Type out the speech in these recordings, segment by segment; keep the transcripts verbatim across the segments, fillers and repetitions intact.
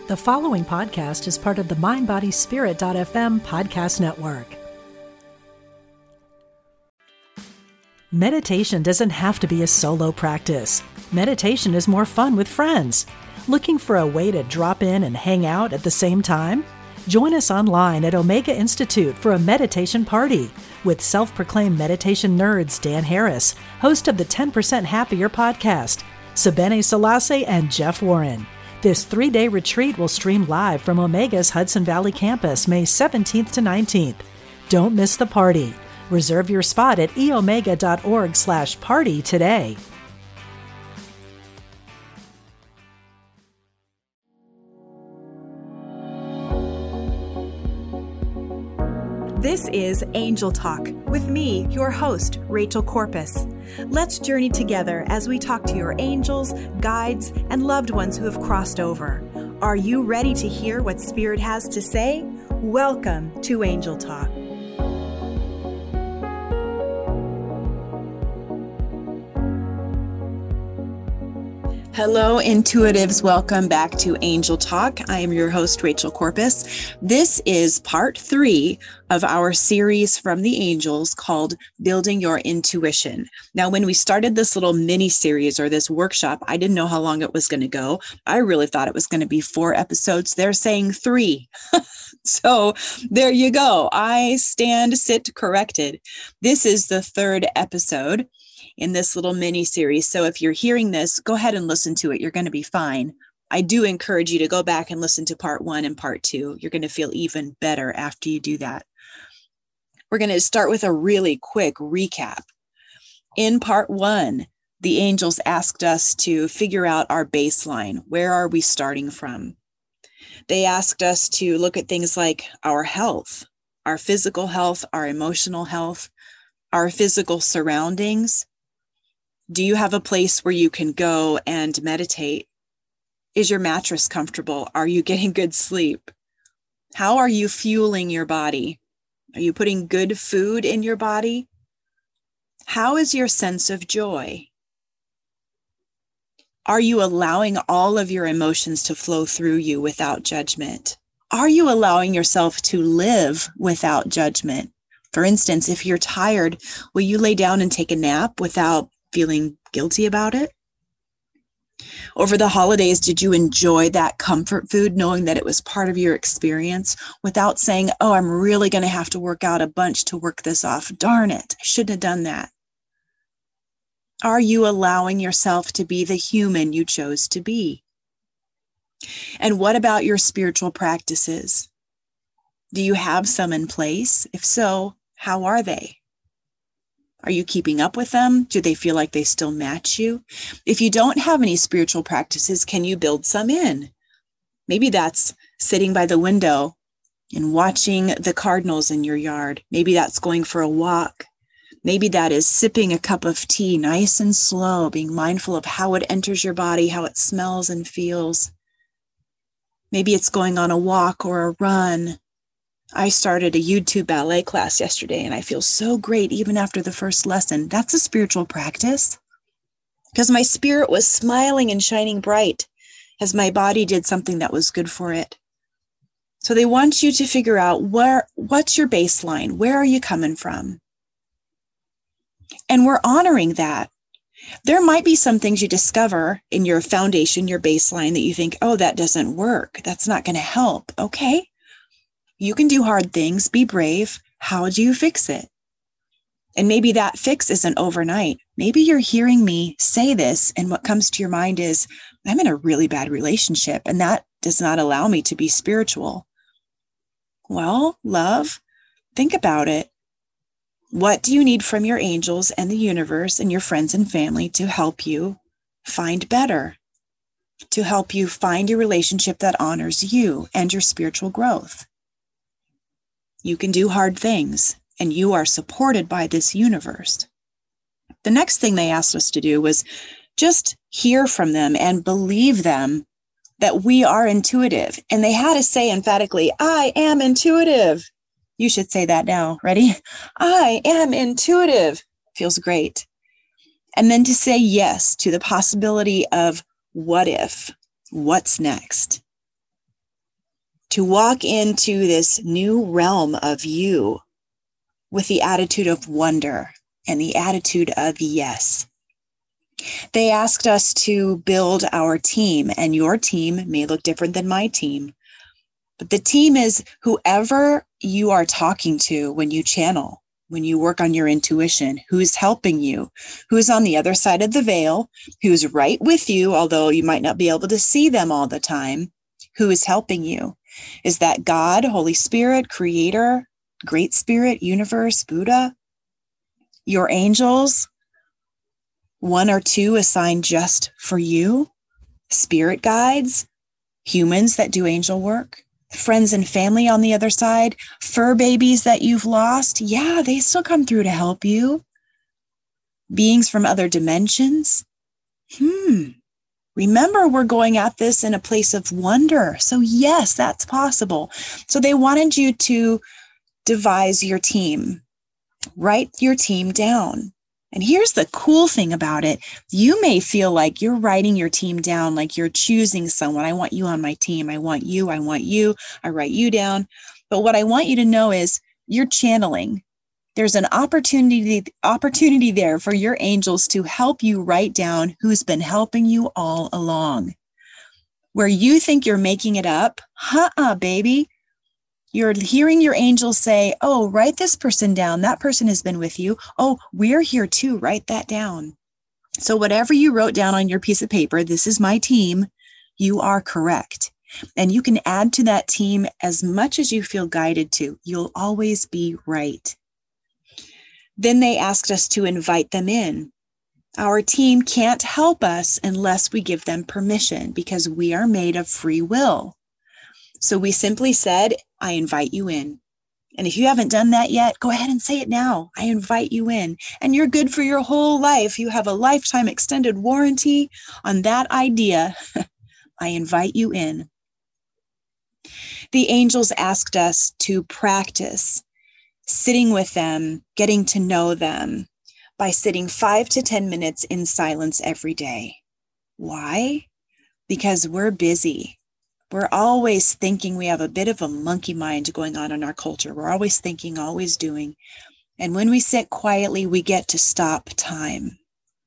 The following podcast is part of the mind body spirit dot f m podcast network. Meditation doesn't have to be a solo practice. Meditation is more fun with friends. Looking for a way to drop in and hang out at the same time? Join us online at Omega Institute for a meditation party with self-proclaimed meditation nerds Dan Harris, host of the ten percent Happier podcast, Sebene Selassie, and Jeff Warren. This three-day retreat will stream live from Omega's Hudson Valley campus May seventeenth to nineteenth. Don't miss the party. Reserve your spot at eomega dot org slash party today. This is Angel Talk with me, your host, Rachel Corpus. Let's journey together as we talk to your angels, guides, and loved ones who have crossed over. Are you ready to hear what Spirit has to say? Welcome to Angel Talk. Hello, intuitives. Welcome back to Angel Talk. I am your host, Rachel Corpus. This is part three of our series from the angels called Building Your Intuition. Now, when we started this little mini series or this workshop, I didn't know how long it was going to go. I really thought it was going to be four episodes. They're saying three. So there you go. I stand, sit corrected. This is the third episode in this little mini series. So if you're hearing this, go ahead and listen to it. You're going to be fine. I do encourage you to go back and listen to part one and part two. You're going to feel even better after you do that. We're going to start with a really quick recap. In part one, the angels asked us to figure out our baseline. Where are we starting from? They asked us to look at things like our health, our physical health, our emotional health, our physical surroundings. Do you have a place where you can go and meditate? Is your mattress comfortable? Are you getting good sleep? How are you fueling your body? Are you putting good food in your body? How is your sense of joy? Are you allowing all of your emotions to flow through you without judgment? Are you allowing yourself to live without judgment? For instance, if you're tired, will you lay down and take a nap without feeling guilty about it? Over the holidays, did you enjoy that comfort food knowing that it was part of your experience without saying, oh, I'm really going to have to work out a bunch to work this off. Darn it, I shouldn't have done that. Are you allowing yourself to be the human you chose to be? And what about your spiritual practices? Do you have some in place? If so, how are they? Are you keeping up with them? Do they feel like they still match you? If you don't have any spiritual practices, can you build some in? Maybe that's sitting by the window and watching the cardinals in your yard. Maybe that's going for a walk. Maybe that is sipping a cup of tea nice and slow, being mindful of how it enters your body, how it smells and feels. Maybe it's going on a walk or a run. I started a YouTube ballet class yesterday, and I feel so great even after the first lesson. That's a spiritual practice because my spirit was smiling and shining bright as my body did something that was good for it. So they want you to figure out where, what's your baseline? Where are you coming from? And we're honoring that. There might be some things you discover in your foundation, your baseline, that you think, oh, that doesn't work. That's not going to help. Okay. You can do hard things, be brave. How do you fix it? And maybe that fix isn't overnight. Maybe you're hearing me say this, and what comes to your mind is, I'm in a really bad relationship, and that does not allow me to be spiritual. Well, love, think about it. What do you need from your angels and the universe and your friends and family to help you find better? To help you find a relationship that honors you and your spiritual growth? You can do hard things, and you are supported by this universe. The next thing they asked us to do was just hear from them and believe them that we are intuitive. And they had to say emphatically, I am intuitive. You should say that now. Ready? I am intuitive. Feels great. And then to say yes to the possibility of what if, what's next. to walk into this new realm of you with the attitude of wonder and the attitude of yes. They asked us to build our team, and your team may look different than my team. But the team is whoever you are talking to when you channel, when you work on your intuition, who's helping you, who's on the other side of the veil, who's right with you, although you might not be able to see them all the time, who is helping you. Is that God, Holy Spirit, Creator, Great Spirit, Universe, Buddha, your angels, one or two assigned just for you, spirit guides, humans that do angel work, friends and family on the other side, fur babies that you've lost. Yeah, they still come through to help you. Beings from other dimensions. Hmm. Remember, we're going at this in a place of wonder. So yes, that's possible. So they wanted you to devise your team, write your team down. And here's the cool thing about it. You may feel like you're writing your team down, like you're choosing someone. I want you on my team. I want you. I want you. I write you down. But what I want you to know is you're channeling. There's an opportunity, opportunity there for your angels to help you write down who's been helping you all along. Where you think you're making it up, uh-uh, baby. You're hearing your angels say, oh, write this person down. That person has been with you. Oh, we're here too. Write that down. So whatever you wrote down on your piece of paper, this is my team, you are correct. And you can add to that team as much as you feel guided to. You'll always be right. Then they asked us to invite them in. Our team can't help us unless we give them permission because we are made of free will. So we simply said, I invite you in. And if you haven't done that yet, go ahead and say it now. I invite you in. And you're good for your whole life. You have a lifetime extended warranty on that idea. I invite you in. The angels asked us to practice sitting with them, getting to know them by sitting five to ten minutes in silence every day. Why? Because we're busy. We're always thinking. We have a bit of a monkey mind going on in our culture. We're always thinking, always doing. And when we sit quietly, we get to stop time.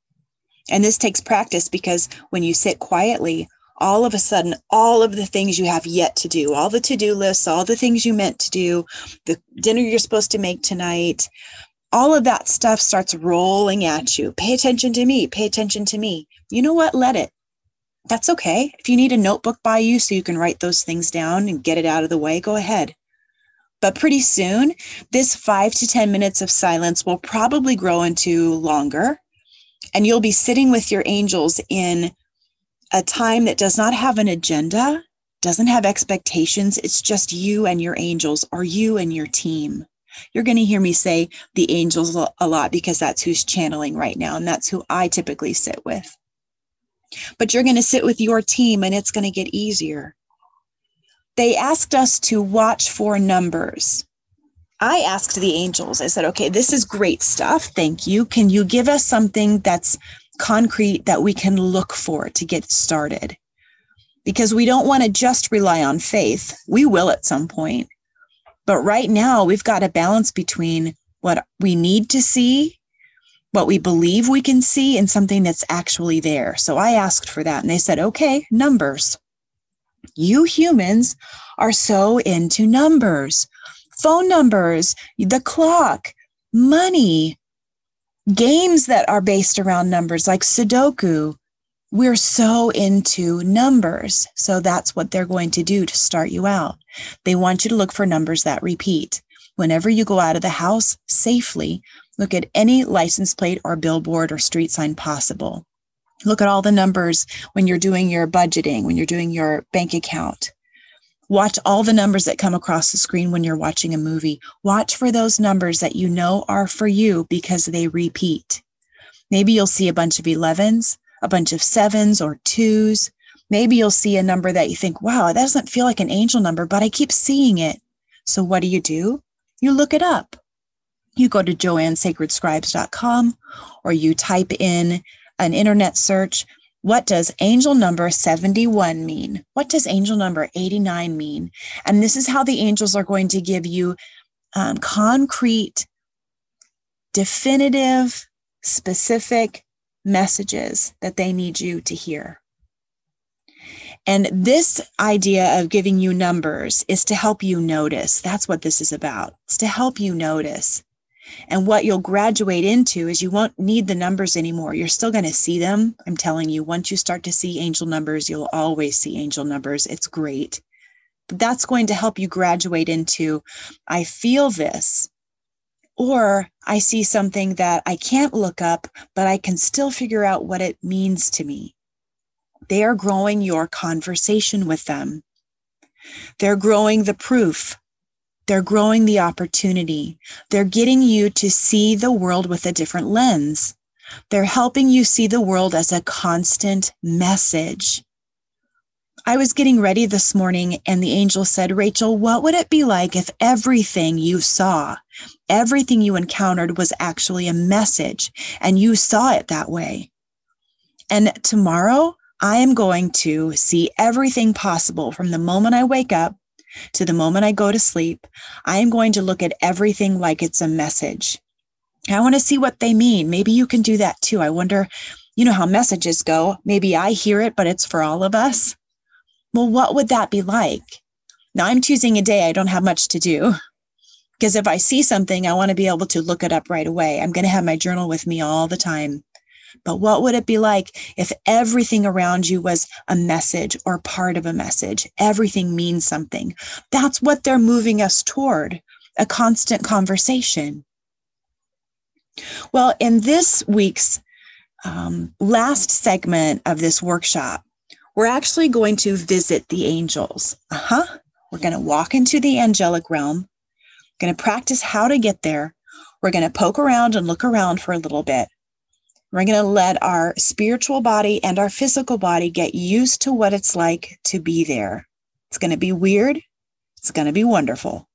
And this takes practice because when you sit quietly, all of a sudden, all of the things you have yet to do, all the to-do lists, all the things you meant to do, the dinner you're supposed to make tonight, all of that stuff starts rolling at you. Pay attention to me. Pay attention to me. You know what? Let it. That's okay. If you need a notebook by you so you can write those things down and get it out of the way, go ahead. But pretty soon, this five to ten minutes of silence will probably grow into longer. And you'll be sitting with your angels in a time that does not have an agenda, doesn't have expectations. It's just you and your angels, or you and your team. You're going to hear me say the angels a lot because that's who's channeling right now. And that's who I typically sit with. But you're going to sit with your team and it's going to get easier. They asked us to watch for numbers. I asked the angels, I said, okay, this is great stuff. Thank you. Can you give us something that's concrete that we can look for to get started? Because we don't want to just rely on faith. We will at some point. But right now, we've got a balance between what we need to see, what we believe we can see, and something that's actually there. So I asked for that, and they said, okay, numbers. You humans are so into numbers. Phone numbers, the clock, money, games that are based around numbers like Sudoku. We're so into numbers. So that's what they're going to do to start you out. They want you to look for numbers that repeat. Whenever you go out of the house safely, look at any license plate or billboard or street sign possible. Look at all the numbers when you're doing your budgeting, when you're doing your bank account. Watch all the numbers that come across the screen when you're watching a movie. Watch for those numbers that you know are for you because they repeat. Maybe you'll see a bunch of elevens, a bunch of sevens or twos. Maybe you'll see a number that you think, wow, that doesn't feel like an angel number, but I keep seeing it. So what do you do? You look it up. You go to joanne sacred scribes dot com or you type in an internet search, What does angel number seventy-one mean? What does angel number eighty-nine mean? And this is how the angels are going to give you um, concrete, definitive, specific messages that they need you to hear. And this idea of giving you numbers is to help you notice. That's what this is about. It's to help you notice. And what you'll graduate into is you won't need the numbers anymore. You're still going to see them. I'm telling you, once you start to see angel numbers, you'll always see angel numbers. It's great. But that's going to help you graduate into, I feel this, or I see something that I can't look up, but I can still figure out what it means to me. They are growing your conversation with them. They're growing the proof. They're growing the opportunity. They're getting you to see the world with a different lens. They're helping you see the world as a constant message. I was getting ready this morning and the angel said, Rachel, what would it be like if everything you saw, everything you encountered was actually a message and you saw it that way? And tomorrow I am going to see everything possible from the moment I wake up to the moment I go to sleep. I am going to look at everything like it's a message. I want to see what they mean. Maybe you can do that too. I wonder, you know how messages go. Maybe I hear it, but it's for all of us. Well, what would that be like? Now I'm choosing a day I don't have much to do, because if I see something, I want to be able to look it up right away. I'm going to have my journal with me all the time. But what would it be like if everything around you was a message or part of a message? Everything means something. That's what they're moving us toward, a constant conversation. Well, in this week's um, last segment of this workshop, we're actually going to visit the angels. Uh-huh. We're going to walk into the angelic realm. We're going to practice how to get there. We're going to poke around and look around for a little bit. We're going to let our spiritual body and our physical body get used to what it's like to be there. It's going to be weird. It's going to be wonderful.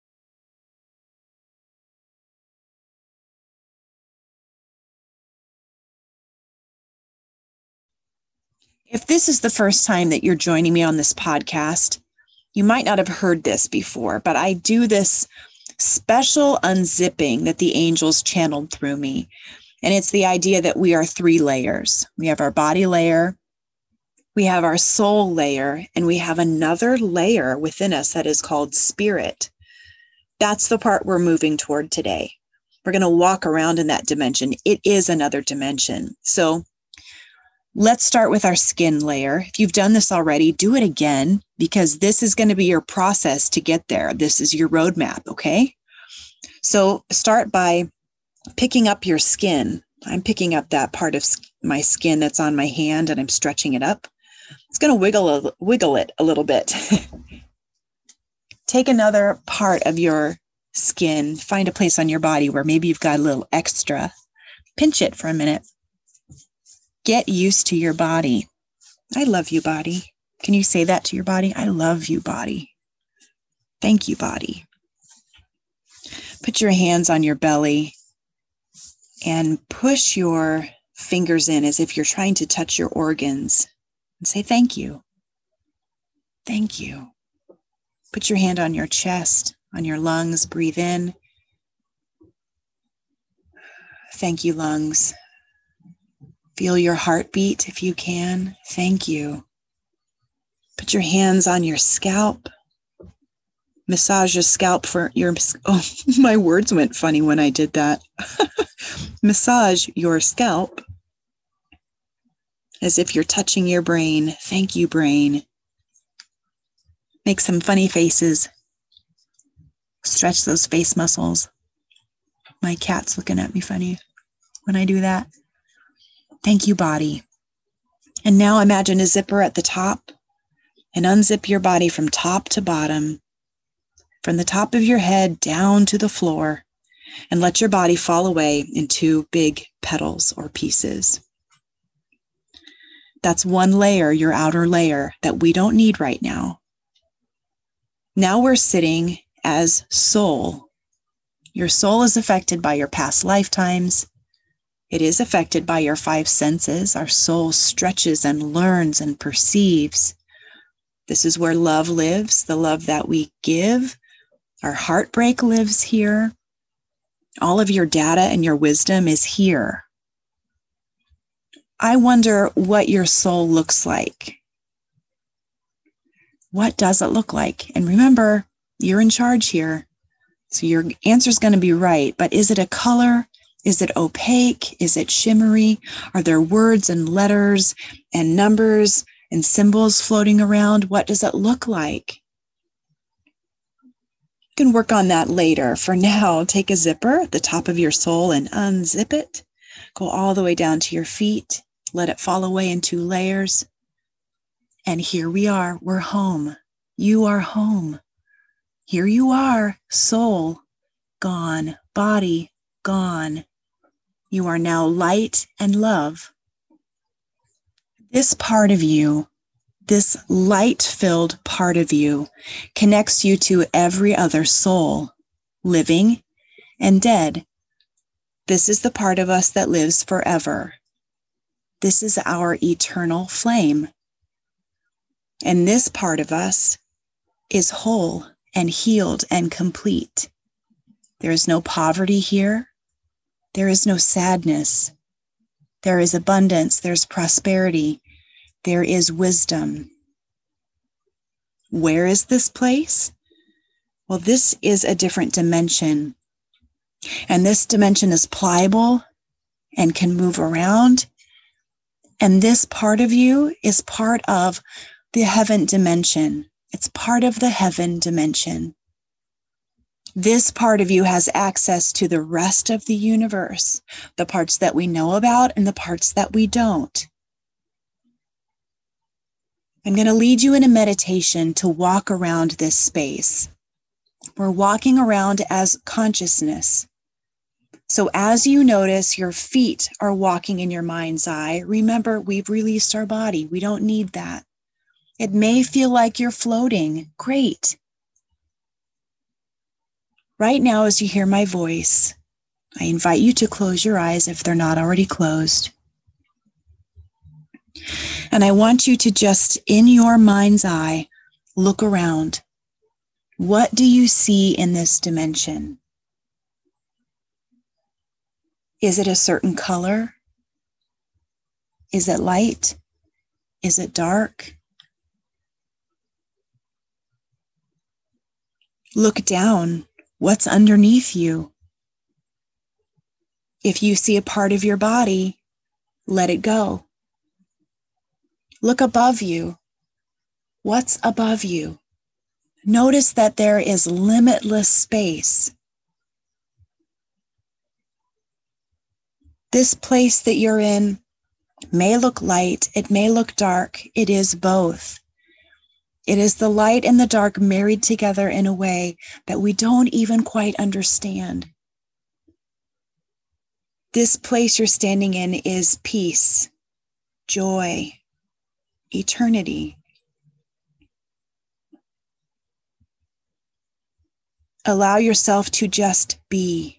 If this is the first time that you're joining me on this podcast, you might not have heard this before, but I do this special unzipping that the angels channeled through me. And it's the idea that we are three layers. We have our body layer, we have our soul layer, and we have another layer within us that is called spirit. That's the part we're moving toward today. We're going to walk around in that dimension. It is another dimension. So let's start with our skin layer. If you've done this already, do it again, because this is going to be your process to get there. This is your roadmap, okay? So start by picking up your skin. I'm picking up that part of my skin that's on my hand and I'm stretching it up. It's going to wiggle, a, wiggle it a little bit. Take another part of your skin, find a place on your body where maybe you've got a little extra. Pinch it for a minute. Get used to your body. I love you, body. Can you say that to your body? I love you, body. Thank you, body. Put your hands on your belly and push your fingers in as if you're trying to touch your organs and say, thank you. Thank you. Put your hand on your chest, on your lungs. Breathe in. Thank you, lungs. Feel your heartbeat if you can. Thank you. Put your hands on your scalp. Massage your scalp for your, oh, my words went funny when I did that. Massage your scalp as if you're touching your brain. Thank you, brain. Make some funny faces. Stretch those face muscles. My cat's looking at me funny when I do that. Thank you, body. And now imagine a zipper at the top and unzip your body from top to bottom, from the top of your head down to the floor, and let your body fall away in two big petals or pieces. That's one layer, your outer layer, that we don't need right now. Now we're sitting as soul. Your soul is affected by your past lifetimes, It is affected by your five senses. Our soul stretches and learns and perceives. This is where love lives, the love that we give. Our heartbreak lives here. All of your data and your wisdom is here. I wonder what your soul looks like. What does it look like? And remember, you're in charge here. So your answer is going to be right. But is it a color? Is it opaque? Is it shimmery? Are there words and letters and numbers and symbols floating around? What does it look like? You can work on that later. For now, take a zipper at the top of your soul and unzip it. Go all the way down to your feet. Let it fall away in two layers. And here we are. We're home. You are home. Here you are, soul, gone, body, gone. You are now light and love. This part of you, this light-filled part of you, connects you to every other soul, living and dead. This is the part of us that lives forever. This is our eternal flame. And this part of us is whole and healed and complete. There is no poverty here. There is no sadness. There is abundance. There's prosperity. There is wisdom. Where is this place? Well, this is a different dimension. And this dimension is pliable and can move around. And this part of you is part of the heaven dimension. It's part of the heaven dimension. This part of you has access to the rest of the universe, the parts that we know about and the parts that we don't. I'm going to lead you in a meditation to walk around this space. We're walking around as consciousness. So as you notice your feet are walking in your mind's eye, remember we've released our body. We don't need that. It may feel like you're floating. Great. Right now, as you hear my voice, I invite you to close your eyes if they're not already closed. And I want you to just, in your mind's eye, look around. What do you see in this dimension? Is it a certain color? Is it light? Is it dark? Look down. What's underneath you? If you see a part of your body, let it go. Look above you. What's above you? Notice that there is limitless space. This place that you're in may look light, it may look dark, it is both. It is the light and the dark married together in a way that we don't even quite understand. This place you're standing in is peace, joy, eternity. Allow yourself to just be.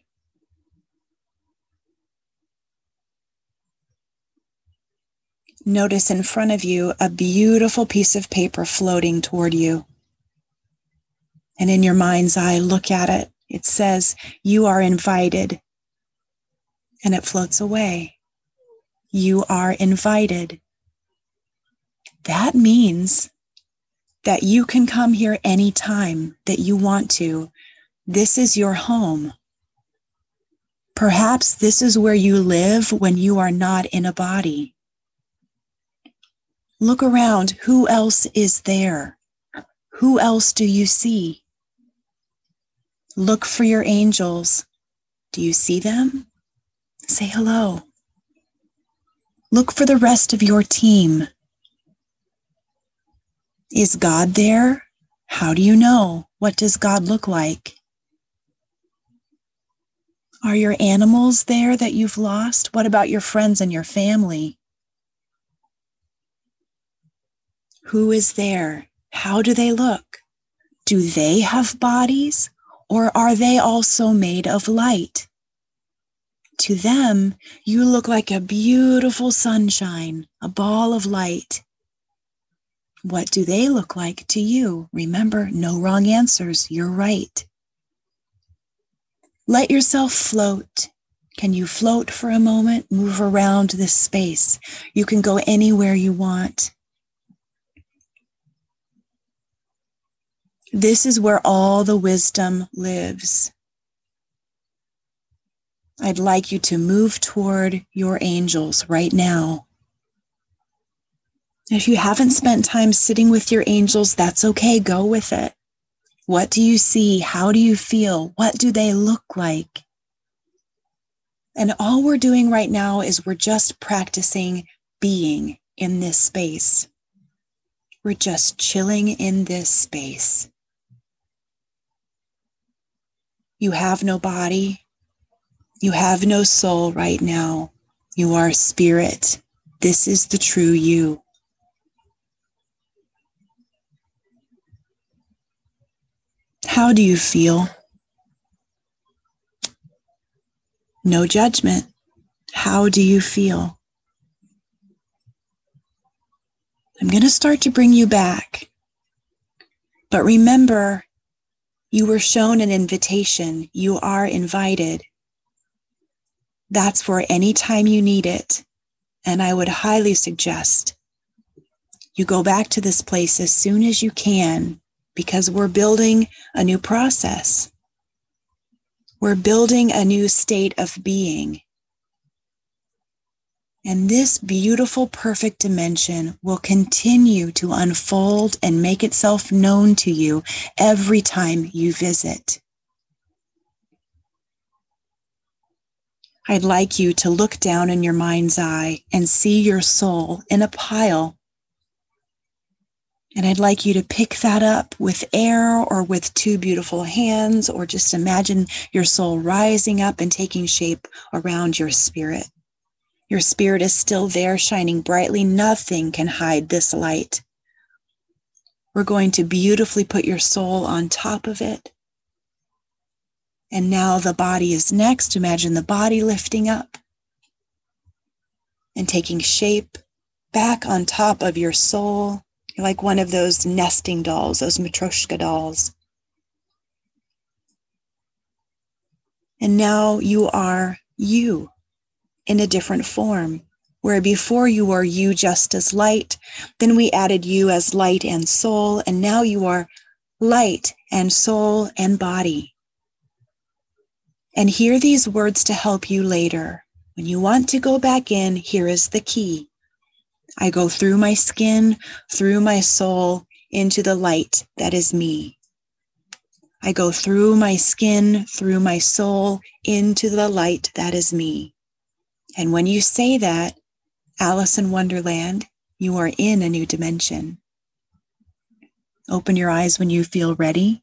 Notice in front of you a beautiful piece of paper floating toward you. And in your mind's eye, look at it. It says, "You are invited." And it floats away. You are invited. That means that you can come here anytime that you want to. This is your home. Perhaps this is where you live when you are not in a body. Look around. Who else is there? Who else do you see? Look for your angels. Do you see them? Say hello. Look for the rest of your team. Is God there? How do you know? What does God look like? Are your animals there that you've lost? What about your friends and your family? Who is there? How do they look? Do they have bodies, or are they also made of light? To them, you look like a beautiful sunshine, a ball of light. What do they look like to you? Remember, no wrong answers. You're right. Let yourself float. Can you float for a moment? Move around this space. You can go anywhere you want. This is where all the wisdom lives. I'd like you to move toward your angels right now. If you haven't spent time sitting with your angels, that's okay. Go with it. What do you see? How do you feel? What do they look like? And all we're doing right now is we're just practicing being in this space. We're just chilling in this space. You have no body. You have no soul right now. You are spirit. This is the true you. How do you feel? No judgment. How do you feel? I'm going to start to bring you back. But remember, you were shown an invitation. You are invited. That's for any time you need it. And I would highly suggest you go back to this place as soon as you can, because we're building a new process. We're building a new state of being. And this beautiful, perfect dimension will continue to unfold and make itself known to you every time you visit. I'd like you to look down in your mind's eye and see your soul in a pile. And I'd like you to pick that up with air or with two beautiful hands, or just imagine your soul rising up and taking shape around your spirit. Your spirit is still there, shining brightly. Nothing can hide this light. We're going to beautifully put your soul on top of it. And now the body is next. Imagine the body lifting up and taking shape back on top of your soul. You're like one of those nesting dolls, those Matryoshka dolls. And now you are you in a different form, where before you were you just as light, then we added you as light and soul, and now you are light and soul and body. And hear these words to help you later. When you want to go back in, here is the key. I go through my skin, through my soul, into the light that is me. I go through my skin, through my soul, into the light that is me. And when you say that, Alice in Wonderland, you are in a new dimension. Open your eyes when you feel ready.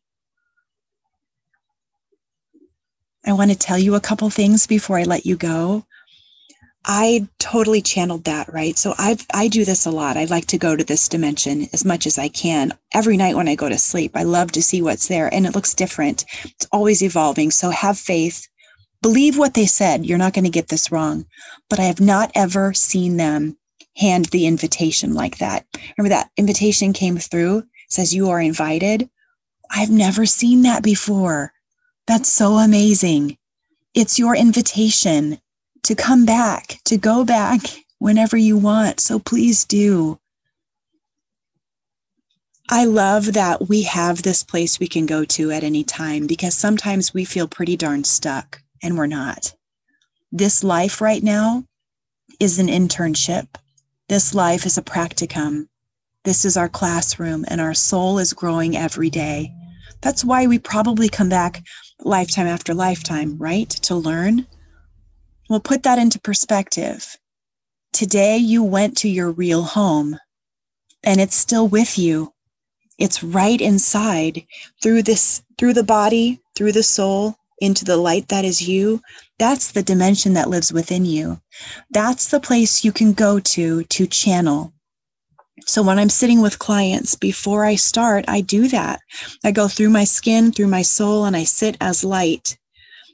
I want to tell you a couple things before I let you go. I totally channeled that, right? So I I do this a lot. I like to go to this dimension as much as I can. Every night when I go to sleep, I love to see what's there, and it looks different. It's always evolving. So have faith. Believe what they said. You're not going to get this wrong. But I have not ever seen them hand the invitation like that. Remember that invitation came through, says you are invited. I've never seen that before. That's so amazing. It's your invitation to come back, to go back whenever you want. So please do. I love that we have this place we can go to at any time, because sometimes we feel pretty darn stuck, and we're not. This life right now is an internship. This life is a practicum. This is our classroom, and our soul is growing every day. That's why we probably come back lifetime after lifetime, right? To learn. Well, put that into perspective. Today you went to your real home, and it's still with you. It's right inside, through this, through the body, through the soul, into the light that is you. That's the dimension that lives within you. That's the place you can go to to channel. So when I'm sitting with clients, before I start, I do that. I go through my skin, through my soul, and I sit as light.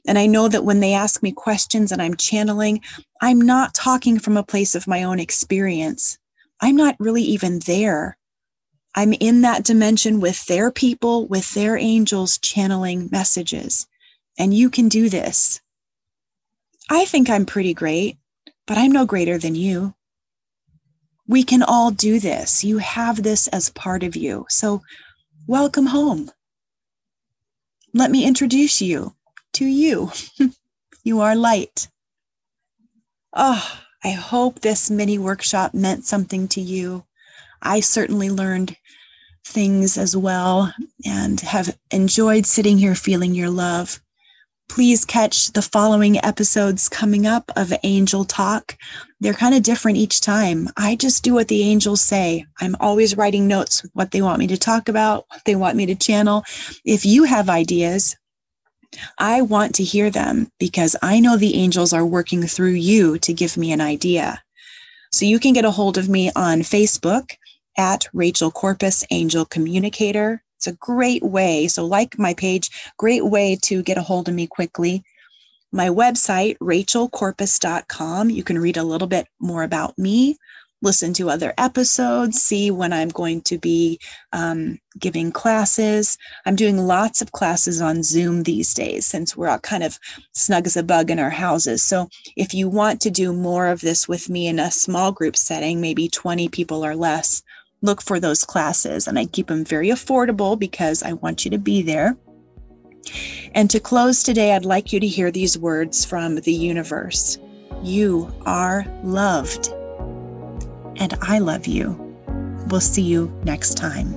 And I know that when they ask me questions and I'm channeling, I'm not talking from a place of my own experience. I'm not really even there. I'm in that dimension with their people, with their angels channeling messages. And you can do this. I think I'm pretty great, but I'm no greater than you. We can all do this. You have this as part of you. So welcome home. Let me introduce you to you. You are light. Oh, I hope this mini workshop meant something to you. I certainly learned things as well and have enjoyed sitting here feeling your love. Please catch the following episodes coming up of Angel Talk. They're kind of different each time. I just do what the angels say. I'm always writing notes with what they want me to talk about, what they want me to channel. If you have ideas, I want to hear them because I know the angels are working through you to give me an idea. So you can get a hold of me on Facebook at Rachel Corpus Angel Communicator. It's a great way. So like my page, great way to get a hold of me quickly. My website, rachel corpus dot com. You can read a little bit more about me, listen to other episodes, see when I'm going to be um, giving classes. I'm doing lots of classes on Zoom these days since we're all kind of snug as a bug in our houses. So if you want to do more of this with me in a small group setting, maybe twenty people or less, look for those classes. And I keep them very affordable because I want you to be there. And to close today, I'd like you to hear these words from the universe. You are loved. And I love you. We'll see you next time.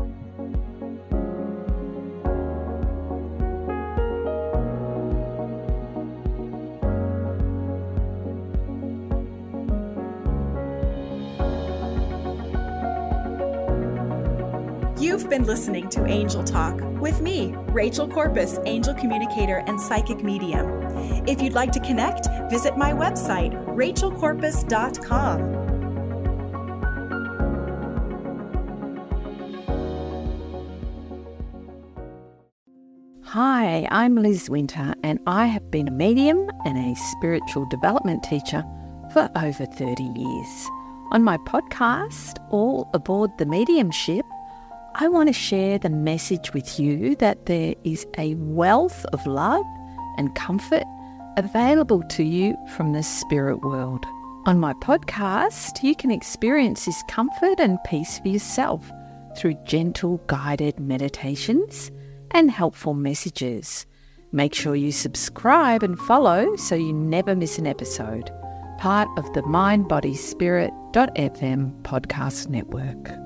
You've been listening to Angel Talk with me, Rachel Corpus, angel communicator and psychic medium. If you'd like to connect, visit my website, rachel corpus dot com. Hi, I'm Liz Winter, and I have been a medium and a spiritual development teacher for over thirty years. On my podcast, All Aboard the Mediumship, I want to share the message with you that there is a wealth of love and comfort available to you from the spirit world. On my podcast, you can experience this comfort and peace for yourself through gentle guided meditations and helpful messages. Make sure you subscribe and follow so you never miss an episode. Part of the mind body spirit dot f m podcast network.